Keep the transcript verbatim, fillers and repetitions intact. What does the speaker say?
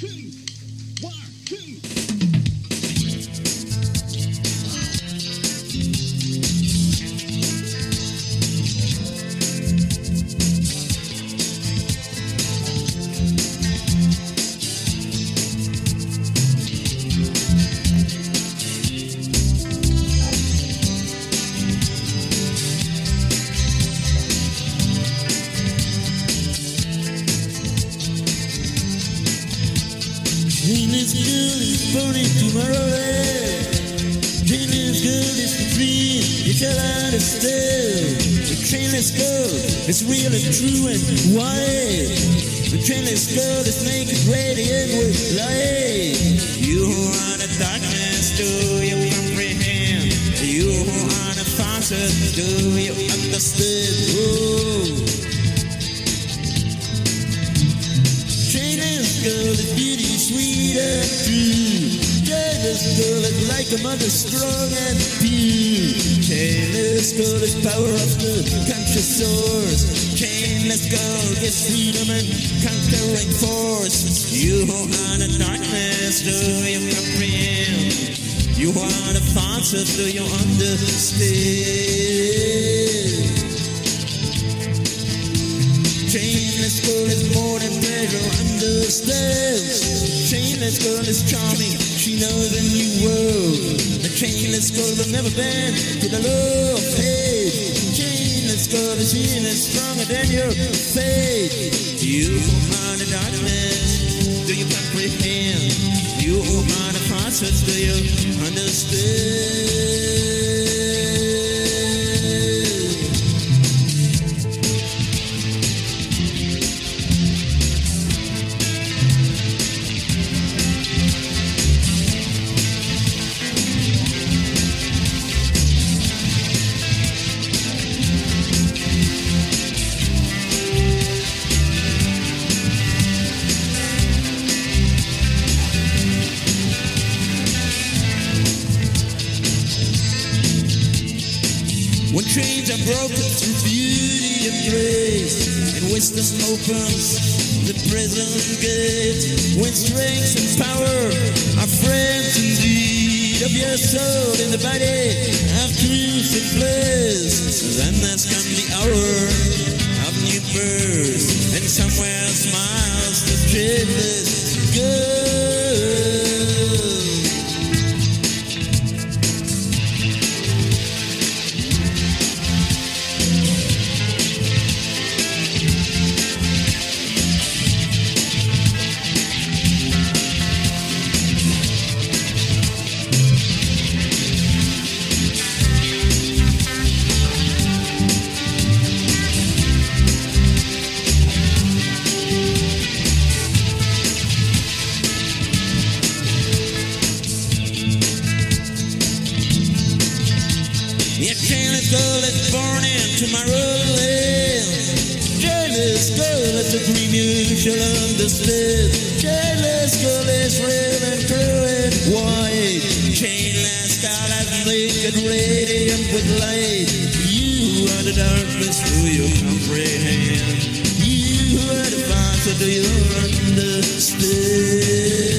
Chainless girl is burning tomorrow. Chainless girl is the dream you tell her to steal. The chainless girl is real and true and wild. The chainless girl is naked, radiant with light. You who are the darkness, do you comprehend? You who are the faucet, do you understand? Oh. Chainless girl is beauty, sweet and true. Chainless girl is like a mother, strong and pure. Chainless girl is power of the conscious source. Chainless girl gives freedom and conquering force. You who are the darkness, do you comprehend? You are the faucet, do you understand? Chainless girl is more than pleasure, understands. Chainless girl is charming, she knows a new world. The chainless girl will never bend to the law of hate. Chainless girl is in and stronger than your fate. You who are the darkness, do you comprehend? You who are the faucet, do you understand? When chains are broken through beauty and grace, and wisdom opens the prison gate, when strength and power are friends indeed of your soul in the body of truth and bliss, then has come the hour of new birth, and somewhere smiles the chainless girl. Your chainless girl is born into my land. Chainless girl is a dream you shall understand. Chainless girl is real and true and white. Chainless girl is naked, radiant with light. You are the darkness, do you comprehend? You are the fire, so do you understand?